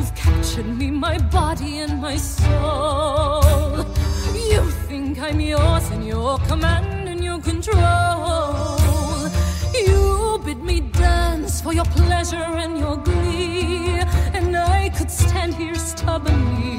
captured me, my body and my soul. You think I'm yours and your command and your control. You bid me dance for your pleasure and your glee, and I could stand here stubbornly